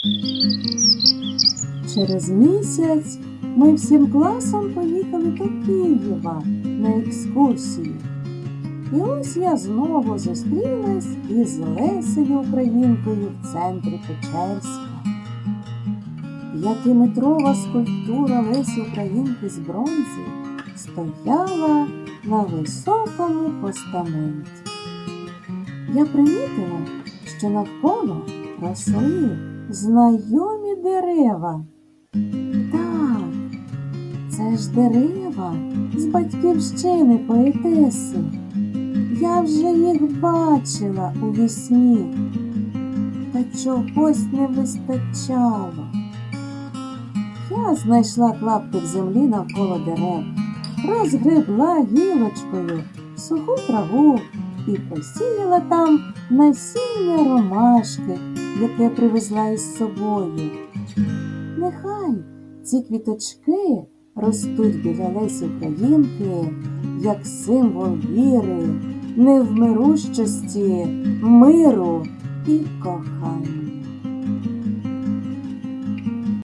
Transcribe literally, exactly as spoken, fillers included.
Через місяць ми всім класом поїхали до Києва на екскурсію. І ось я знову зустрілась із Лесею Українкою в центрі Печерська. П'ятиметрова скульптура Лесі Українки з бронзи стояла на високому постаменті. Я примітила, що навколо росли знайомі дерева. Так, це ж дерева з батьківщини поетеси. Я вже їх бачила у вісні, та чогось не вистачало. Я знайшла клаптик землі навколо дерев, розгребла гілочкою суху траву і посіяла там насіння ромашки, яке привезла із собою. Нехай ці квіточки ростуть біля Лесі Українки, як символ віри, невмирущості, миру і кохання.